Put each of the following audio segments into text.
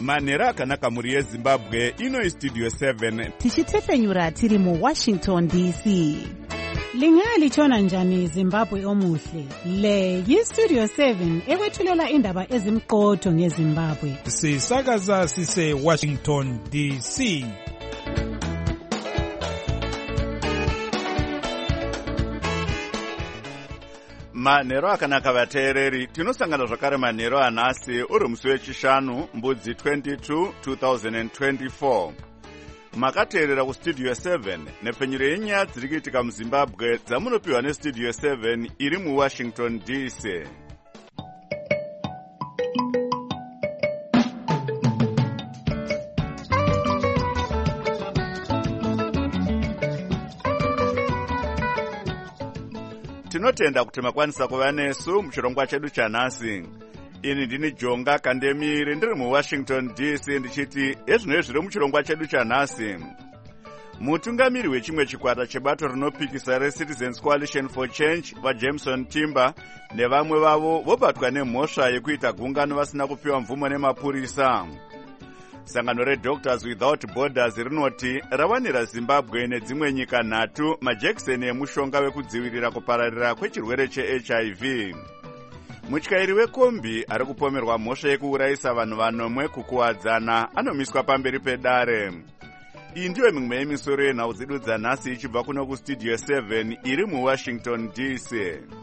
manhero akanaka mhuri yezimbabwe. Ino istudio 7 tichitefenyura tiri muWashington DC. Lingaya lichona njani Zimbabwe omuhle? Le yistudio 7 ekwethulela indaba ezimqotho ngeZimbabwe. Sisakaza sise Washington DC. manhero akanaka vateereri, tinosangana zvakare manhero anhasi uri musi wechishanu mbudzi 22 2024. makateerera kustudio 7 nepfenyuro yenyaya dziri kuitika muzimbabwe dzamunopiwa nestudio 7 iri muWashington DC. tinotenda kuti makwanisa kuva nesu muchirongwa chedu chanhasi. ini ndini Jonga Kandemiri ndiri muWashington DC ndichiti ezvinoi zviri muchirongwa chedu chanhasi. mutungamiri wechimwe chikwata chebato rinopikisa reCitizens Coalition for Change vaJameson Timber nevamwe vavo vobatwa nemhosva yekuita gungano vasina kupiwa mvumo nemapurisa. sangano reDoctors Without Borders rinoti rawanira Zimbabwe nedzimwe nyika 3 majekiseni emushonga wekudzivirira kupararira kwechirwere cheHIV. mutyairi wekombi ari kupomerwa mhosva yekuurayisa vanhu vanomwe kukuwadzana anomiswa pamberi pedare. iyi ndiyo mimwe yemisoro yenhau dzedu dzanhasi ichibva kuno kustudio 7 iri muWashington DC.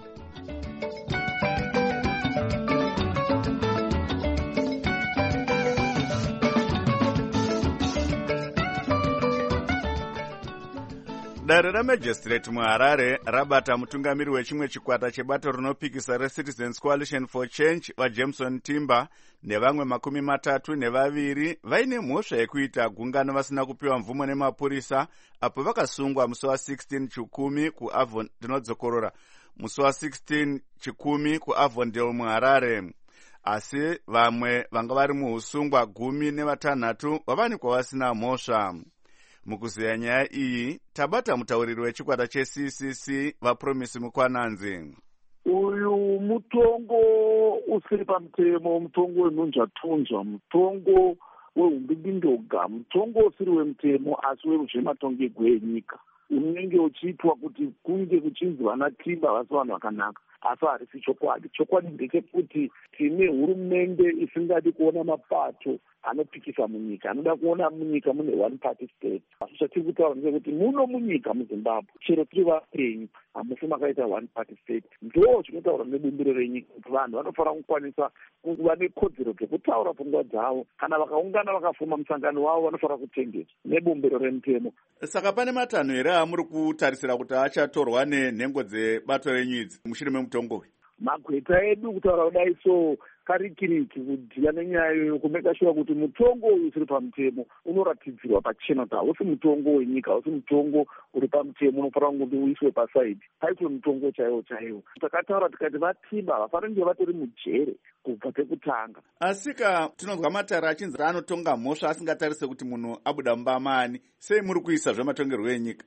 dare ramajistrate muHarare rabata mutungamiri wechimwe chikwata chebato rinopikisa reCitizens Coalition for Change vaJameson Timber nevamwe 32 vaine mhosva yekuita gungano vasina kupiwa mvumo nemapurisa apo vakasungwa musi wa16 chikumi ndinodzokorora musi wa16 chikumi kuAvondale muHarare. asi vamwe vanga vari muusungwa 16 vavanikwa vasina mhosva. mukuziya nyaya iyi tabata mutauriri wechikwata cheCCC vaPromise Mukwananzi. uyu mutongo usiri pamutemo, mutongo wenhunzvatunzva, mutongo wehumbidindoga, mutongo usiri wemutemo asi wezvematongegwe enyika unenge uchiitwa kuti kunge kuchinzi vana Timber vasi vanhu vakanaka, asi harisi chokwadi. chokwadi ndechekuti tine hurumende isingadi kuona mapato anopikisa munyika, anoda kuona munyika mune one party state. asi chatiri kutaura ndechekuti muno munyika muZimbabwe chero tiri vapenyu hamusi makaita one party state. ndo zvinotaura nebumbiro renyika kuti vanhu vanofanira kukwanisa kuva nekodzero dzekutaura pfungwa dzavo. kana vakaungana vakafuma musangano wavo vanofanira kutengedzwa nebumbiro remutemo. saka pane matanho here amuri kutarisira kuti achatorwa nenhengo dzebato renyu idzi mushure memutongo uyu? magweta edu kutaura kudai so karikiriki kudhila nenyaya yokumeka sure kuti mutongo uyu usiri pamutemo unoratidzirwa pachena kuti hausi mutongo wenyika, hausi mutongo uri pamutemo unofanira kuti uiswe pasaidi, paitwe mutongo chaiwo chaiwo. takataura tikati vaTimber vafanenge vatori mujere kubva pekutanga. asika tinonzwa matare achinzi anotonga mhosva asingatarise kuti munhu abuda mumba maani. sei muri kuisa zvematongerwo enyika?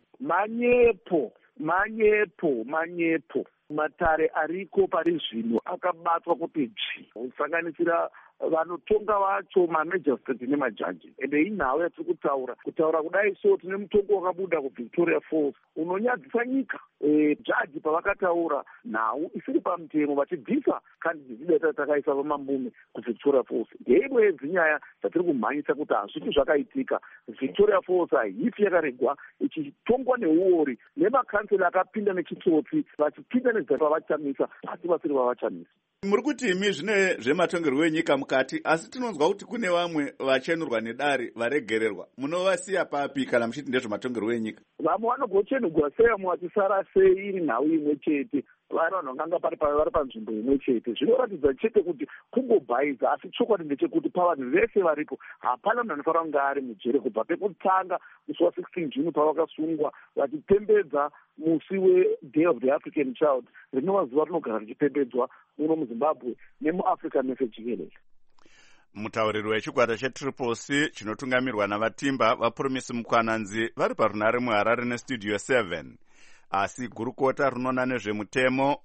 manyepo matare ariko pari zvino akabatwa kuti kusanganisira vanotonga vacho mamajistrate nemajaji. ende inhau yatiri kutaura kudai so tine mutongo wakabuda kuVictoria Falls unonyadzisa nyika. jaji pavakataura nhau isiri pamutemo vachibvisa kandidati data takaisa vamambume kuVictoria Falls. ndeimwe yedzinyaya dzatiri kumhanyisa kuti hazviti zvakaitika. Victoria Falls haisi yakaregwa ichitongwa neuori nemakansela akapinda nechitsotsi vachipinda nezata vavachamisa asi vasiri vavachamisa. muri kuti imi zvine zvematongerwo enyika mukati, asi tinonzwa kuti kune vamwe vachenurwa nedare varegererwa. munovasiya papi kana muchiti ndezvematongerwo enyika? vamwe vanogochenurwa sei, vamwe vachisara sei iri nhau imwe chete, vari vanhu vanganga vari panzvimbo imwe chete. zvinoratidza chete kuti kungobhaiza, asi chokwadi ndechekuti pavanhu vese varipo hapana munhu anofanira kunge ari mujere kubva pekutanga musi wa16 June pavakasungwa vachipembedza musi weDay of the African Child, rinova zuva rinogara richipembedzwa muno muZimbabwe nemuAfrica mese jikelele. mutauriri wechikwata cheCCC chinotungamirwa navaTimber vaPromise Mukwananzi vari parunare muHarare nestudio 7. asi gurukota rinoona nezvemutemo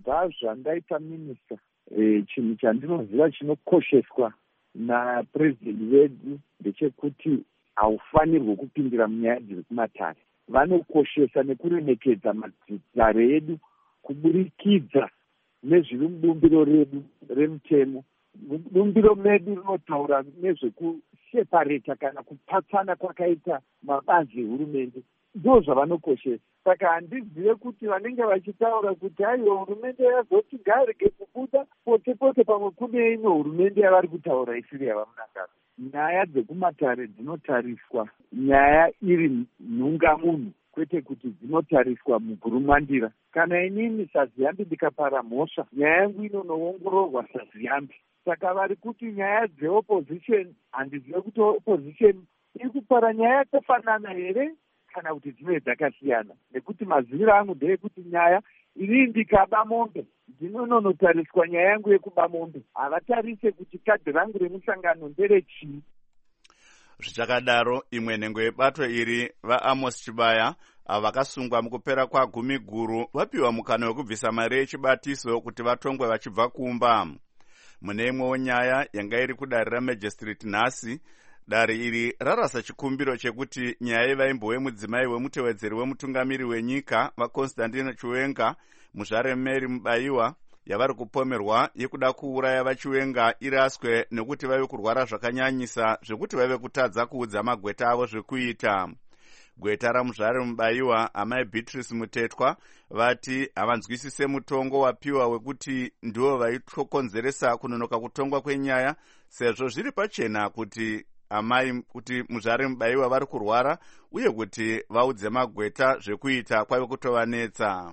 ndabva zvandaita minista, chinhu chandinoziva chinokosheswa napurezidendi vedu ndechekuti haufanirwi kupindira munyaya dziri kumatare. Vanokoshesa nekuremekedza matare edu kuburikidza nezviri mubumbiro redu remutemo. Bumbiro medu rinotaura nezvekushepareta kana kupatsana kwakaita mabazi ehurumende, ndo zvavanokoshesa. Saka handizive kuti vanenge vachitaura kuti aiwa hurumende yazoti ngarege kubuda pote pote, pamwe kune imwe hurumende yavari kutaura isiri yavamunangano. Nyaya dzekumatare dzinotariswa nyaya iri nhungamunhu, kwete kuti dzinotariswa mugurumwandira. Kana inini saZiyambi ndikapara mhosva, nyaya yangu inonoongororwa saZiyambi. Saka vari kuti nyaya dzeopposition, handizive kuti opposition iri kupara nyaya yakafanana here kana kuti dzimwe dzakasiyana, nekuti maziviro angu ndeyekuti nyaya inini ndikaba mombe ndinonotariswa nyaya yangu yekuba mombe, havatarise kuti kadhi rangu remusangano nderechii. Zvichakadaro, imwe nhengo yebato iri vaAmos Chibaya vakasungwa mukupera kwa10 guru vapiwa mukana wekubvisa mari yechibatiso kuti vatongwe vachibva kumba. Mune imwewo nyaya yanga iri kudare ramajistrate nhasi, dare iri rarasa chikumbiro chekuti nyaya yevaimbowe mudzimai wemutevedzeri wemutungamiri wenyika vaConstantine Chiwenga, muzvare Mary Mubayiwa, yavari kupomerwa yekuda kuuraya vaChiwenga iraswe nekuti vave kurwara zvakanyanyisa zvekuti vave kutadza kuudza magweta avo zvekuita. Gweta ramuzvare Mubayiwa, amai Beatrice Mutetwa, vati havanzwisise mutongo wapiwa wekuti ndivo vaitokonzeresa kunonoka kutongwa kwenyaya, sezvo zviri pachena kuti amai kuti muzvare Mubayiwa vari kurwara uye kuti vaudze magweta zvekuita kwave kutovanetsa.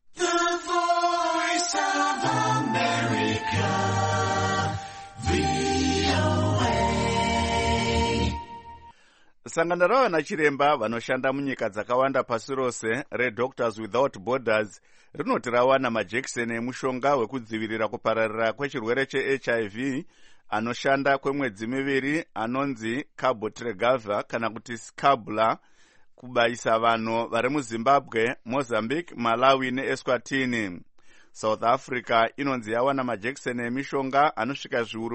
Sangano ravana chiremba vanoshanda munyika dzakawanda pasi rose reDoctors Without Borders rinoti rawana majekiseni emushonga wekudzivirira kupararira kwechirwere cheHIV anoshanda kwemwedzi 2 anonzi Cabotegravir kana kuti Scabula kubaisa vanhu vari muZimbabwe, Mozambique, Malawi neEswatini. South Africa inonzi yawana majekiseni emishonga anosvika zviuru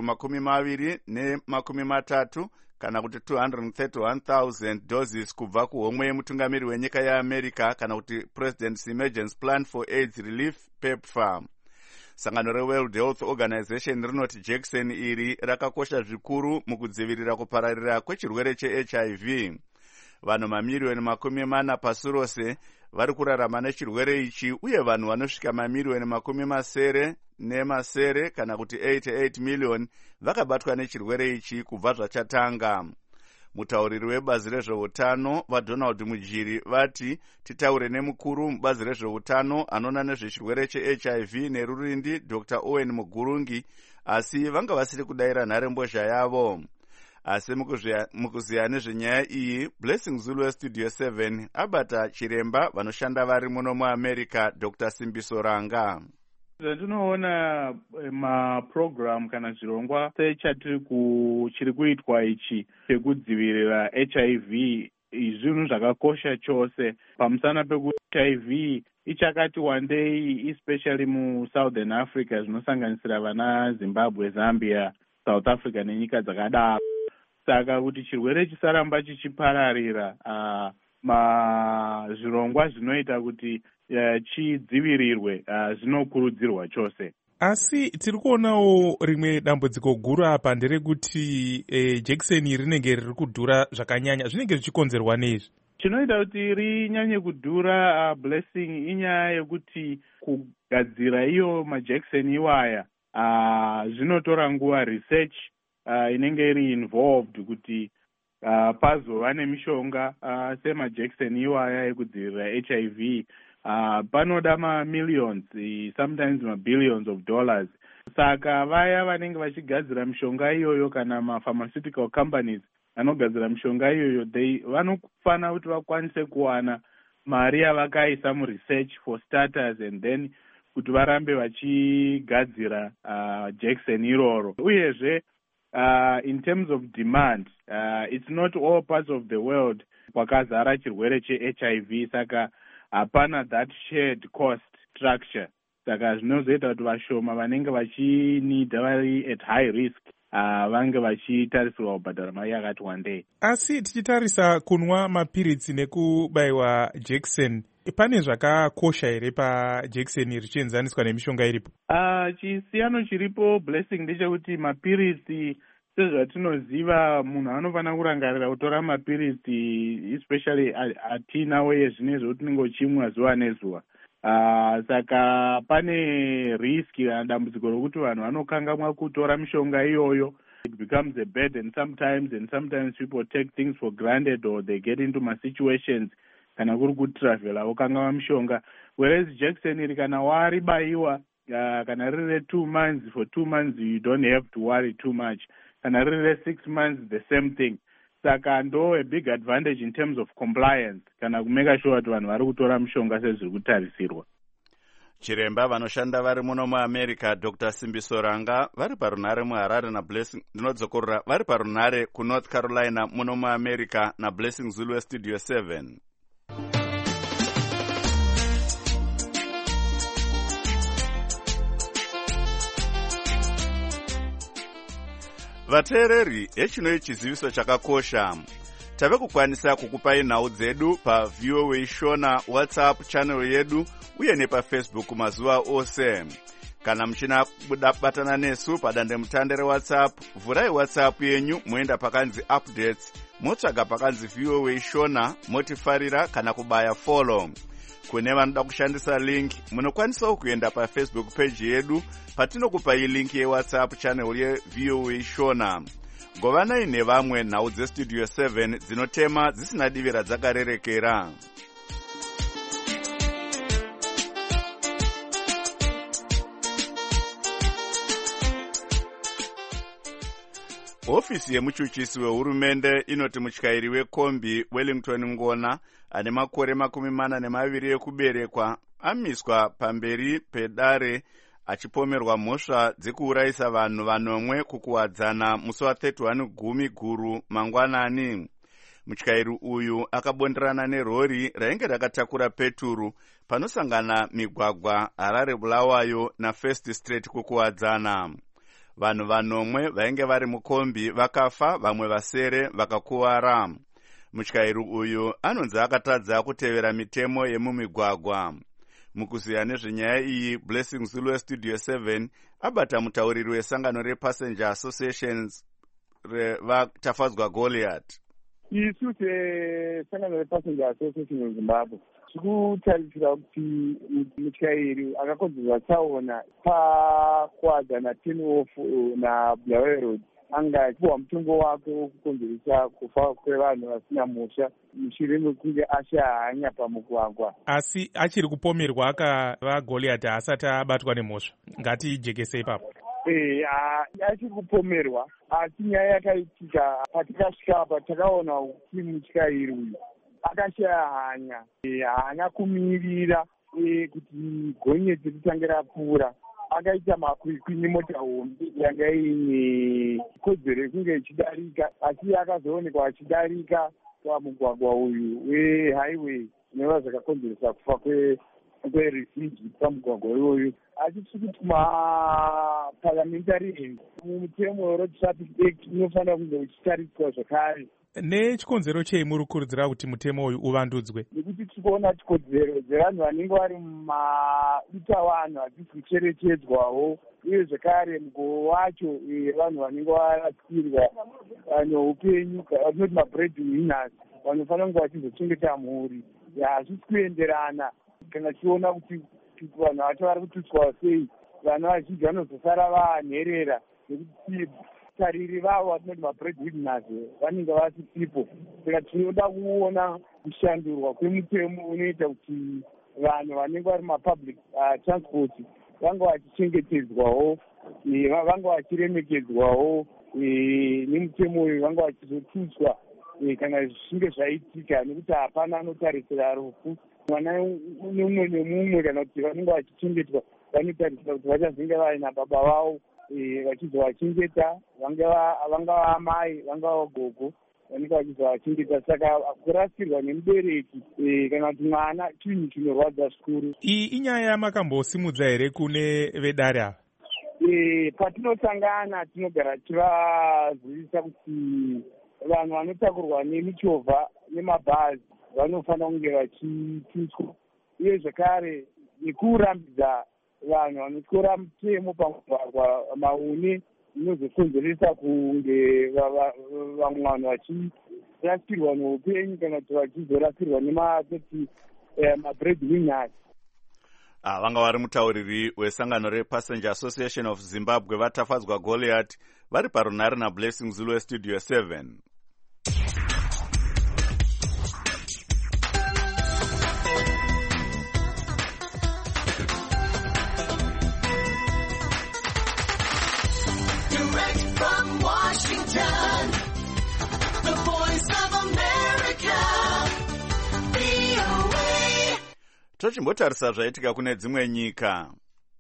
20 kana kuti 231,000 doses kubva kuhomwe yemutungamiri wenyika yeAmerica kana kuti President's Emergency Plan for AIDS Relief PEPFAR. Sangano reWorld Health Organization rinoti jekiseni iri rakakosha zvikuru mukudzivirira kupararira kwechirwere cheHIV. Vanhu mamiliyoni 40 pasi rose vari kurarama nechirwere ichi uye vanhu vanosvika mamiliyoni 70 kana kuti 88 million vakabatwa nechirwere ichi kubva zvachatanga. Mutauriri webazi rezveutano vaDonald Mujiri vati titaure nemukuru mubazi rezveutano anoona nezvechirwere cheHIV nerurindi Dr. Owen Mugurungi, asi vanga vasiri kudaira nharembozha yavo. Asi mukuziya nezvenyaya iyi, Blessing Zulu weStudio 7 abata chiremba vanoshanda vari muno muAmerica, Dr. Simbiso Ranga. Tinoona maprogram kana zvirongwa chiri kuitwa ichi chekudzivirira HIV zvinhu zvakakosha chose. Pamusana pekuti HIV ichakati wandei especially muSouthern Africa zvinosanganisira vana Zimbabwe, Zambia, South Africa nenyika dzakadaro. Saka kuti chirwere chisaramba chichipararira, zvirongwa zvinoita kuti chidzivirirwe zvinokurudzirwa chose. Asi tiri kuonawo rimwe dambudziko guru apa nderekuti jekiseni rinenge riri kudhura zvakanyanya. Zvinenge zvichikonzerwa nezvi? Chinoita kuti rinyanye kudhura Blessing inyaya yekuti kugadzira iyo majekiseni iwaya zvinotora nguva. Research inenge iri involved kuti pazova nemishonga semajekiseni iwaya ekudzivirira HIV panoda millions, sometimes billions of dollars. Saka vaya vanenge vachigadzira mishonga iyoyo kana pharmaceutical companies vanogadzira mishonga iyoyo vanofana kuti vakwanise kuwana mari yavakaisa muresearch for starters and then kuti varambe vachigadzira jekiseni iroro. Uyezve in terms of demand, it's not all parts of the world kwakazara chirwere cheHIV, saka hapana that shared cost structure. saka zvinozoita kuti vashoma vanenge vachinidha vari at high risk vange vachitarisirwa kubhadhara mari yakati wandei. Asi tichitarisa kunwa mapiritsi nekubayiwa jekiseni, pane zvakakosha here pajekiseni richienzaniswa nemishonga iripo? Chisiyano chiripo Blessing ndechekuti mapiritsi sezvatinoziva munhu anofanira kurangarira kutora mapiritsi especially atinawo yezvinezvo tinenge uchimwa zuva nezuva. Saka pane riski kana dambudziko rokuti vanhu vanokangamwa kutora mishonga iyoyo. It becomes a burden sometimes, and sometimes people take things for granted or they get into situations kana kuri kutravela wokangamwa mishonga. Whereas jekiseni iri kana waribayiwa kana riri 2 months, for 2 months you don't have to worry too much. Kana riri 6 months the same thing. Saka ndo a big advantage in terms of compliance kana kumeka sure kuti vanhu vari kutora mishonga sezviri kutarisirwa. Chiremba vanoshanda vari muno muAmerica Dr. Simbiso Ranga vari parunhare muHarare naBlessing ndinodzokorora vari parunhare kuNorth Carolina muno muAmerica naBlessing Zulu Studio 7. Vateereri, echinoi chiziviso chakakosha. Tave kukwanisa kukupai nhau dzedu pa VOA Shona WhatsApp channel yedu uye nepaFacebook mazuva ose. Kana mchina batana nesu padande mutande reWhatsApp, vurai WhatsApp yenyu moenda pakanzi updates, motsvaga pakanzi VOA Shona, motifarira kana kubaya follow. Kune vanoda kushandisa link, munokwanisa kuenda paFacebook page yedu patinokupai link yeWhatsApp channel ye VOA Shona. Govanai nevamwe nhau dzestudio 7 dzinotema dzisina divi radzakarerekera. Ofisi yemuchuchisi wehurumende inoti mutyairi wekombi Wellington Ngona ane makore 42 ekuberekwa amiswa pamberi pedare achipomerwa mhosva dzekuurayisa vanhu vanomwe kukuwadzana musi wa31 gumi guru mangwanani. Mutyairi uyu akabonderana nerori rainge rakatakura peturu panosangana migwagwa Harare Bulawayo naFirst Street kukuwadzana. Vanhu vanomwe vainge vari mukombi vakafa, vamwe vasere vakakuwara. Mutyairi uyu anonzi akatadza kutevera mitemo yemumigwagwa. Mukuziya nezvenyaya iyi, Blessing Zulu Studio 7 abata mutauriri wesangano rePassenger Associations vatafadzwa Goliath. Isu sangano rePassenger Association muZimbabwe tikutarisira kuti mutyairi akakodzerwa tsaona pakuwadzana 10 off naBulawayo Road anga achipiwa mutongo wake wokukonzeresa kufa kwevanhu vasina mhosva mushure mekunge ashahanya pamugwagwa. Asi achiri kupomerwa akava Goliath asati abatwa nemhosva, ngatijekese ipapo. Achiri kupomerwa, asi nyaya yakaitika patikasvika apa takaona kuti mutyairi uyu akashaya hanya, haana kumirira kuti gonyeti ritange rapfuura. Akaita makwikwi nemota hombe yanga ine kodzero yekunge ichidarika, asi akazoonekwa achidarika pamugwagwa uyu wehighway zvinova zvakakonzeresa kufa kwerefugee pamugwagwa iyoyo. Asi tiri kuti maparliamentary end mutemo weRoad Traffic Act unofanira kunge uchitariswa zvakare. Nechikonzero chei muri kukurudzira kuti mutemo uyu uvandudzwe? Nekuti tikuona chikodzero dzevanhu vanenge vari mumadutavanhu hadzisi kucherechedzwawo, uye zvekare mugoo wacho vanhu vanenge varasikirwa neupenyu, vatinoti mabreadwinners, vanofanira kunge vachizochengeta mhuri. Hazvisi kuenderana kana tichiona kuti vanhu vacho vari kututswa sei, vana vazhinji vanozosara vanherera nekuti tariri vavo vatinoti mabreadwinners vanenge vasisipo. Saka tinoda kuona kushandurwa kwemutemo unoita kuti vanhu vanenge vari mapublic transport vange vachichengetedzwawo, vange vachiremekedzwawo, nemutemo uyu vange vachizotutswa kana zvichinge zvaitika, nekuti hapana anotarisira rufu. Mwana nemumwe nemumwe kana kuti vanenge vachichengetwa vanotarisira kuti vachazenge vaina baba vavo vachizovachengeta, vangava amai, vangava gogo, vanenge vachizovachengeta. Saka kurasirwa nemubereki kana kuti mwana chinhu chinorwadza zvikuru. Iyi inyaya yamakambosimudza here kune vedare ava? Patinosangana tinogara tivazivisa kuti vanhu vanotakurwa nemichovha nemabhazi vanofanira kunge vachitutswa, uye zvakare nekurambidza vanhu vanotyora mutemo pamugwagwa maune inozokonzeresa kunge vamwe vanhu vachirasirwa neupenyu kana kuti vachizorasirwa nematoti mabreadwinners. Vanga vari mutauriri wesangano rePassenger Association of Zimbabwe vatafadzwa Goliath vari parunare naBlessing Zulu weStudio 7. Tochimbotarisa zvaitika kune dzimwe nyika.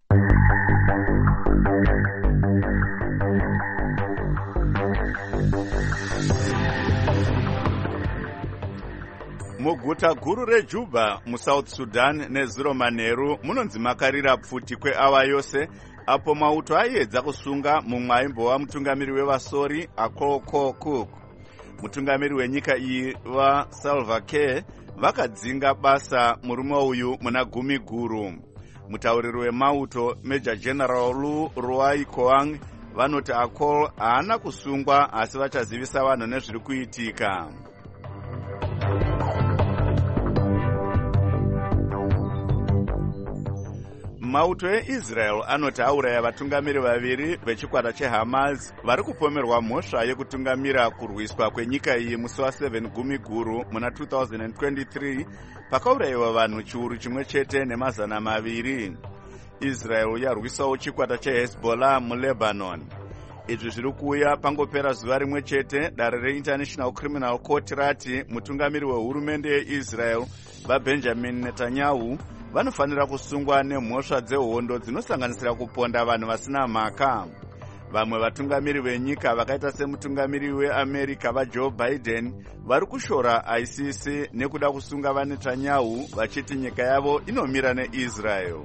Muguta guru reJuba muSouth Sudan nezuro manheru munonzi makarira pfuti kweawa yose apo mauto aiedza kusunga mumwe aimbova mutungamiri wevasori Akoko Cook. Mutungamiri wenyika iyi vaSalva Kiir vakadzinga basa murume uyu muna gumi guru. Mutauriri wemauto Major General Lu Ruai Koang vanoti Akol haana kusungwa asi vachazivisa vanhu nezviri kuitika. Mauto eIsrael anoti auraya vatungamiri vaviri vechikwata cheHamas vari kupomerwa mhosva yekutungamira kurwiswa kwenyika iyi musi wa7 gumi guru muna 2023 pakaurayiwa vanhu chiuru chimwe chete nemazana maviri. Israel yarwisawo chikwata cheHezbollah muLebanon. Izvi zviri kuuya pangopera zuva rimwe chete dare reInternational Criminal Court rati mutungamiri wehurumende yeIsrael vaBenjamin Netanyahu vanofanira kusungwa nemhosva dzehondo dzinosanganisira kuponda vanhu vasina mhaka. Vamwe vatungamiri venyika vakaita semutungamiri weAmerica vaJoe Biden vari kushora ICC nekuda kusunga vaNetanyahu vachiti nyika yavo inomira neIsrael.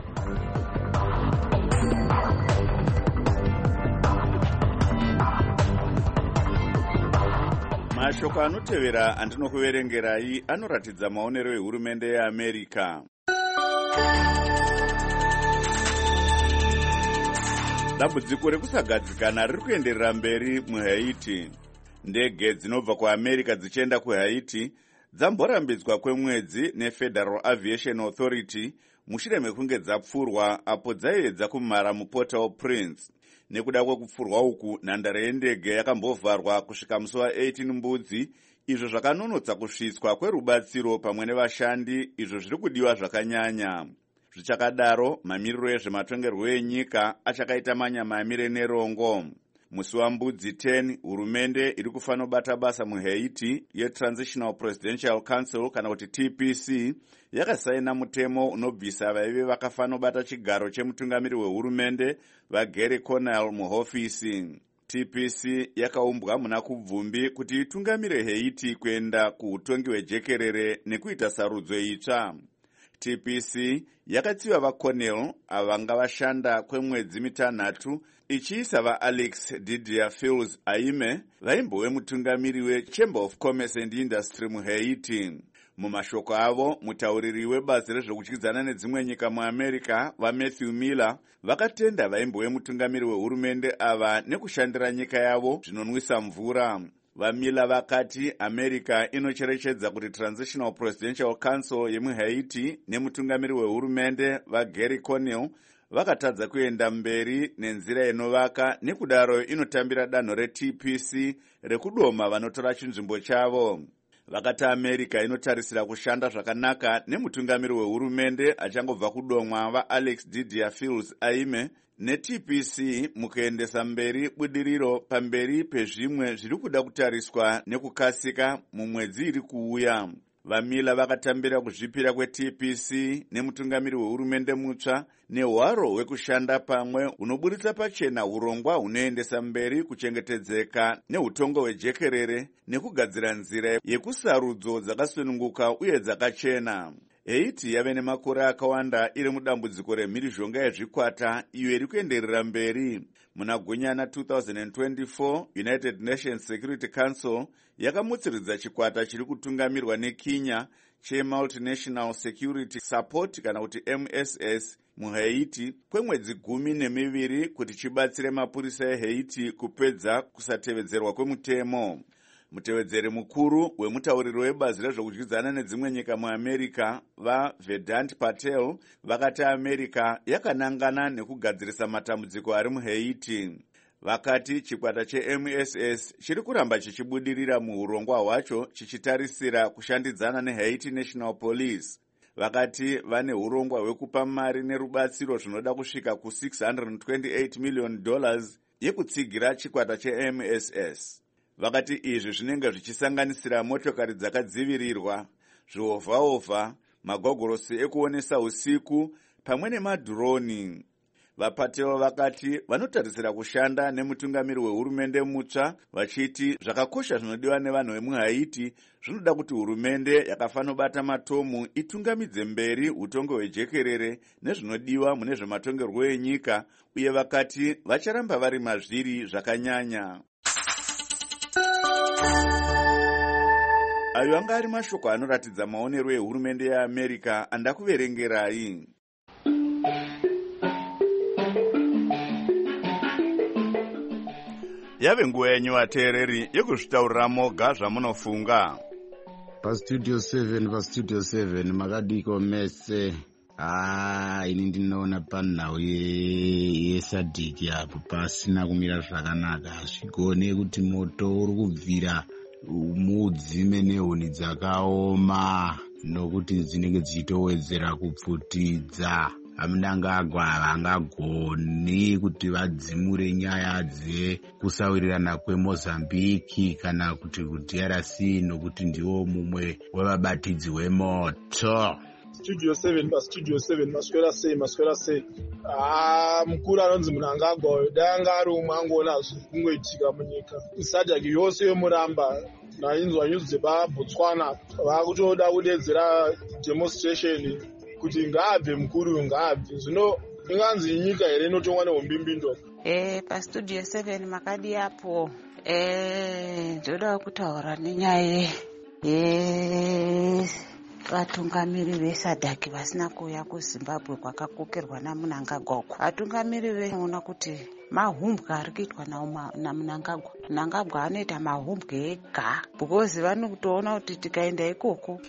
Mashoko anotevera andinokuverengerai anoratidza maonero ehurumende yeAmerica. Dambudziko rekusagadzikana riri kuenderera mberi muHaiti. Ndege dzinobva kuAmerica dzichienda kuHaiti dzamborambidzwa kwemwedzi neFederal Aviation Authority mushure mekunge dzapfurwa apo dzaiedza kumhara muPort-au-Prince. Nekuda kwekupfurwa uku, nhandare yendege yakambovharwa kusvika musi wa18 Mbudzi, izvo zvakanonotsa kusvitswa kwerubatsiro pamwe nevashandi, izvo zviri kudiwa zvakanyanya. Zvichakadaro, mamiriro ezvematongerwo enyika achakaita manyamamire nerongo. Musi waMbudzi 10, hurumende iri kufanira bata basa muHaiti yeTransitional Presidential Council kana kuti TPC yakasaina mutemo unobvisa vaive vakafanira bata chigaro chemutungamiri wehurumende vaGary Conille muhofisi. TPC yakaumbwa muna kubvumbi kuti itungamire Haiti kuenda kuutongi hwejekerere nekuita sarudzo itsva. TPC yakatsiva vaConille avanga vashanda kwemwedzi mitanhatu ichiisa vaAlex Didier Fils Aime vaimbove mutungamiri weChamber of Commerce and Industry muHaiti. Mumashoko avo, mutauriri webazi rezvokudyidzana nedzimwe nyika muAmerica vaMatthew Miller vakatenda vaimbove mutungamiri wehurumende ava nekushandira nyika yavo zvinonwisa mvura. VaMiller vakati America inocherechedza kuti Transitional Presidential Council yemuHaiti nemutungamiri wehurumende vaGary Conille vakatadza kuenda mberi nenzira inovaka, nekudaro inotambira danho reTPC rekudoma vanotora chinzvimbo chavo. Vakati America inotarisira kushanda zvakanaka nemutungamiri wehurumende achangobva kudomwa vaAlex Didier Fils Aime neTPC mukuendesa mberi budiriro pamberi pezvimwe zviri kuda kutariswa nekukasika mumwedzi iri kuuya. Vamila vakatambira kuzvipira kweTPC nemutungamiri wehurumende mutsva nehwaro hwekushanda pamwe hunoburitsa pachena urongwa hunoendesa mberi kuchengetedzeka neutongo hwejekerere nekugadzira nzira yekusarudzo dzakasununguka uye dzakachena. Haiti yave nemakore akawanda iri mudambudziko remhirizhonga yezvikwata iyo iri kuenderera mberi. Muna Gunyana 2024, United Nations Security Council yakamutsiridza chikwata chiri kutungamirwa neKenya cheMultinational Security Support kana kuti MSS muHaiti kwemwedzi 12 kuti chibatsire mapurisa eHaiti kupedza kusatevedzerwa kwemutemo. Mutevedzeri mukuru wemutauriri webazi rezvokudyidzana nedzimwe nyika muAmerica vaVedant Patel vakati America yakanangana nekugadzirisa matambudziko ari muHaiti. Vakati chikwata cheMSS chiri kuramba chichibudirira muurongwa hwacho chichitarisira kushandidzana neHaiti National Police. Vakati vane urongwa hwekupa mari nerubatsiro zvinoda kusvika ku$628 million yekutsigira chikwata cheMSS. Vakati izvi zvinenge zvichisanganisira motokari dzakadzivirirwa, zvihovhahovha, magogorosi ekuonesa usiku pamwe nemadhironi. Vapatewo vakati vanotarisira kushanda nemutungamiri wehurumende mutsva vachiti zvakakosha zvinodiwa nevanhu vemuHaiti zvinoda kuti hurumende yakafanobata matomu itungamidze mberi utongo hwejekerere nezvinodiwa mune zvematongerwo enyika, uye vakati vacharamba vari mazviri zvakanyanya. Ayo anga ari mashoko anoratidza maonero ehurumende yeAmerica andakuverengerai. Yave nguva yenyu vateereri yekuzvitaurira moga zvamunofunga. Pastudio 7 makadiko mese. Ini ndinoona panhau yesadhiki apo pasina kumira zvakanaka. Zvigone kuti moto uri kubvira mudzime nehuni dzakaoma nokuti dzinenge dzichitowedzera kupfutidza. Amnangagwa havangagoni kuti vadzimure nyaya dzekusawirirana kweMozambique kana kuti kuDRC nokuti ndiwo mumwe wevabatidzi wemoto. Studio 7 paStudio 7 maswera sei. Mukuru anonzi Mnangagwa danga ari umwe angoona zviri kungoitika munyika. Sadhaki yose yomuramba nainzwa news dzepaBotswana vakutoda kudedzera demonstration kuti ngaabve mukuru ngaabve. Zvino inganzi nyika here inotongwa nehombimbindo. PaStudio 7 makadi apo ndoda kutaura nenyaya vatungamiri vesadhaki vasina kuuya kuZimbabwe kwakakokerwa naMnangagwa. Vatungamiri vanoona kuti mahumbwe ari kuitwa naMnangagwa. Mnangagwa anoita mahumbwe ega because vanotoona kuti tikaenda ikoko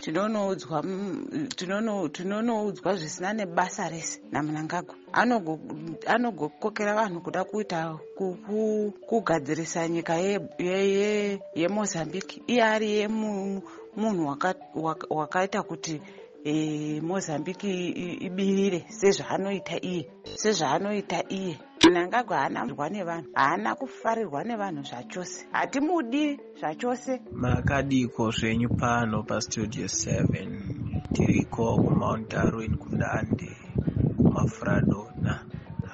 tinonoudzwa zvisina nebasa rese naMnangagwa. Anogokokera vanhu kuda kuita kugadzirisa nyika yeMozambique. Iye ari munhu wakaita kuti Mozambique ibirire sezvaanoita iye. Mnangagwa haana kufarirwa nevanhu zvachose. Hatimudi zvachose. Makadiko zvenyu pano paStudio 7 tiriko kuMount Darwin kuNdande kumaFradona.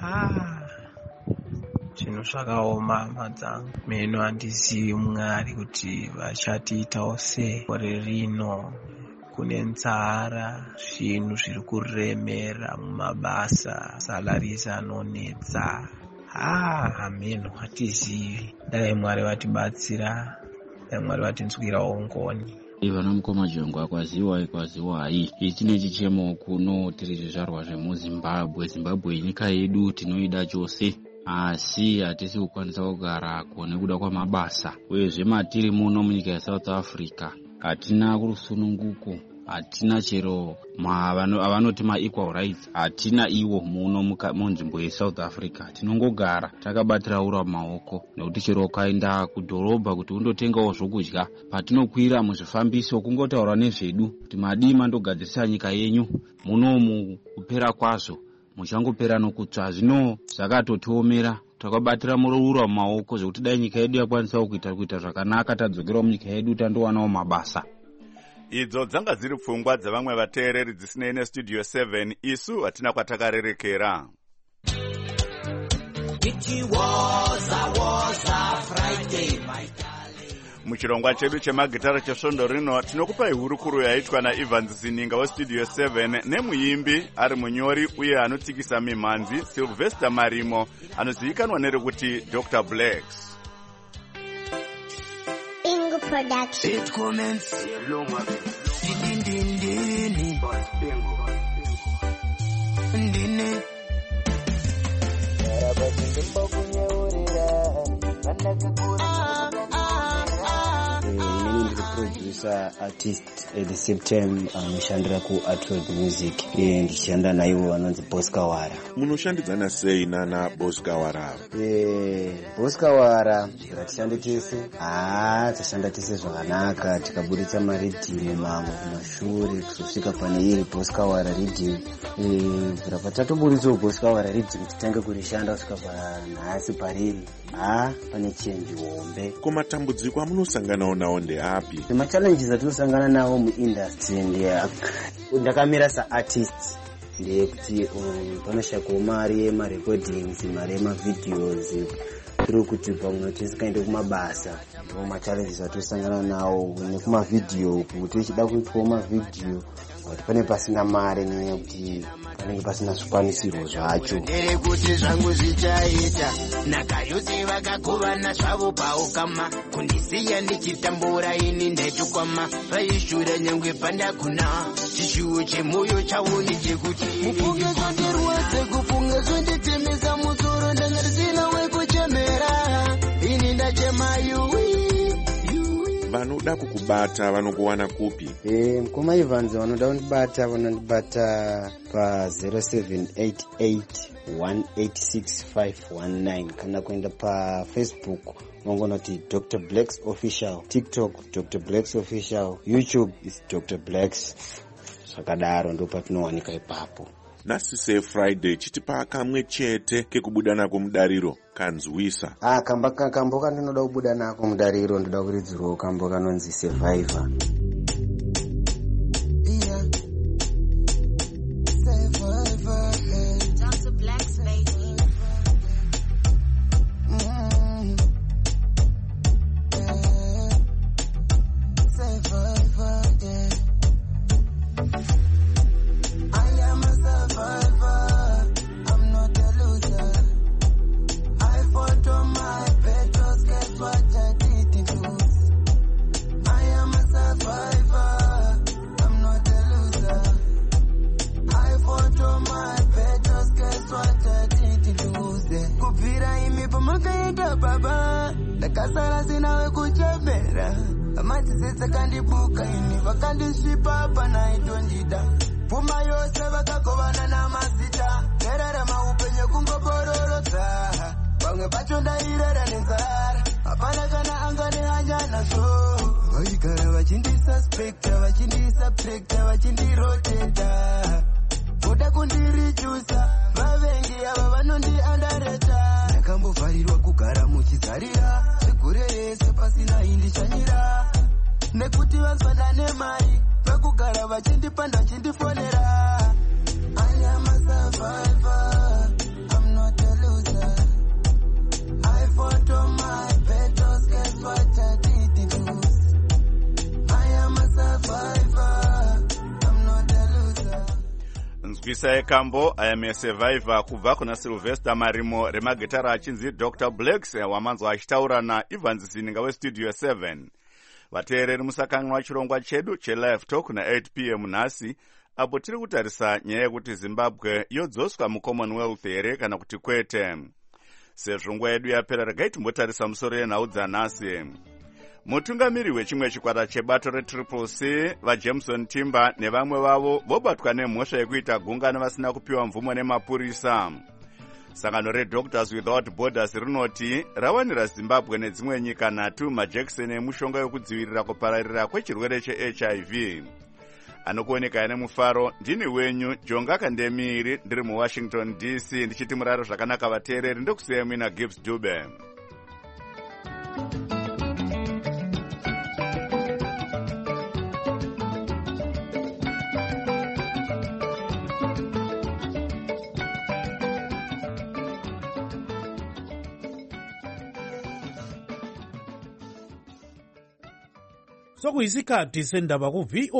Zvinhu zvakaoma madzangu. Meno handizivi Mwari kuti vachatiitawo sei. Gore rino kune nzara, zvinhu zviri kuremera mumabasa, salaries anonetsa. Meno hatizivi. Dai Mwari vatibatsira, dai Mwari vatinzwirawo ngoni. Vanomukoma jongwa kwaziwai ichine chichemo kuno tiri zvizvarwa zvemuZimbabwe. Zimbabwe nyika yedu tinoida chose, asi hatisi kukwanisa kugara nekuda kwamabasa. Uyezve matiri muno munyika yeSouth Africa hatina kurusununguko, hatina chero avanoti ma-equal rights, hatina iwo muno munzvimbo yeSouth Africa. Tinongogara takabatira ura maoko, nekuti chero ukaenda kudhorobha kuti undotengawo zvokudya, patinokwira muzvifambiso kungotaura nezvedu kuti madii mandogadzirisa nyika yenyu, munomu kupera kwazvo muchangopera nokutsva. Zvino zvakatotiomera, takabatira muroura mumaoko zvekuti dai nyika yedu yakwanisa kuita zvakanaka, tadzokerawo munyika yedu tandowanawo mabasa. idzo dzanga dziri pfungwa dzavamwe vateereri dzisinei nestudio 7. isu hatina kwatakarerekera. Muchirongwa chedu chemagitara chesvondo rino tinokupai hurukuro yaitwa naEvans Zininga westudio 7 nemuimbi ari munyori uye anotsikisa mimhanzi Sylvester Marimo anozivikanwa nerekuti Dr. Blacks. Bingo Production. It comments. Producer artist at the same time anoshandira ku Artworld Music ndichishanda naivo vanonzi Boss Kawara. Munoshandidzana sei nana Boss Kawara? Boss Kawara ratishande tese tashanda tese zvakanaka tikaburitsa maridhimu mamwe kumashure kusvika pane iri Boss Kawara ridhimu. Rapatatoburitsawo Boss Kawara ridhimu titange kurishanda kusvika panhasi pariri pane chenji hombe. Kumatambudziko amunosanganawo nawo ndeapi? Machallenges atinosangana nawo muindustry ndakamira saartist ndeyekuti panoshakwa mari yemarecordings, mari yemavideos, tiri kuti pamwe tisikaende kumabasa. Ndiwo machallenges atinosangana nawo nekumavideo, kuti tichida kuitwawo mavideo kuti pane pasina mari nenyaya kuti panenge pasina zvikwanisiro zvacho. Nderekuti zvangu zvichaita nakayoti vakagovana zvavo paukama kundisiya ndichitambura ini ndaitukwama vaishure nyangwe pandakuna chishuwo chemoyo chauni chekuti mufunge zvandirwadze kufunge zvonditemesa musoro ndangarisina wekuchemera ini ndachemayu. Vanoda kukubata vanokuwana kupi? Mukoma Evans vanoda kundibata vanondibata pa 0788186519 kana kuenda pa Facebook vangonoti Dr. Blacks Official, TikTok Dr. Blacks Official, YouTube is Dr. Blacks. Zvakadaro ndo patinowanika ipapo. Nasise Friday chitipa kamwe chete kekubuda nako mudariro kanzwisa. Kambo kandinoda kubuda nako mudariro ndoda kuridzirwa kambo kanonzi Survivor. Dr. Blacks baby. Baba, ndakasara sina wekuchembera amadzisetse kandibuka ini vakandisvipa panaitondida pfuma yose vakagovana namazita nerera maupenyu kungobororotsa vamwe vacho ndairera nenzara hapana kana angane hanya nazvo vaigara vachindisuspekta vachindisubtrekta vachindiroteta voda kundirichusa vavengi ava vanondiandareta ndakambovharirwa kugara muchizarira zvigure yese pasina indichanyira nekuti vanzwana nemari vakugara vachindipa ndachindifonera. I am a survivor, I'm not a loser. I fought on my battles, guess what I didn't lose. I am a survivor, I'm not a loser. Nzwisa yekambo I am a survivor kubva kuna Sylvester Marimo remagitara achinzi Dr. Blacks wamanzwa achitaura naEvans Zininga westudio 7. Vateereri musakanganwa chirongwa chedu chelive talk na 8 p.m. nhasi apo tiri kutarisa nyaya yekuti Zimbabwe yodzoswa muCommonwealth here kana kuti kwete. Sezvo nguva yedu yapera regai timbotarisa musoro yenhau dzanhasi. Mutungamiri wechimwe chikwata chebato reCCC vaJameson Timber nevamwe vavo vobatwa nemhosva yekuita gungano vasina kupiwa mvumo nemapurisa. Sangano reDoctors Without Borders rinoti rawanira Zimbabwe nedzimwe nyika 3 majekiseni emushonga yokudzivirira kupararira kwechirwere cheHIV. Anokuoneka nemufaro ndini wenyu Jonga Kandemiri ndiri muWashington DC ndichiti muraro zvakanaka vateereri ndokusiya mina Gibbs Dube. sokuyisikhathi sendaba ku-VOA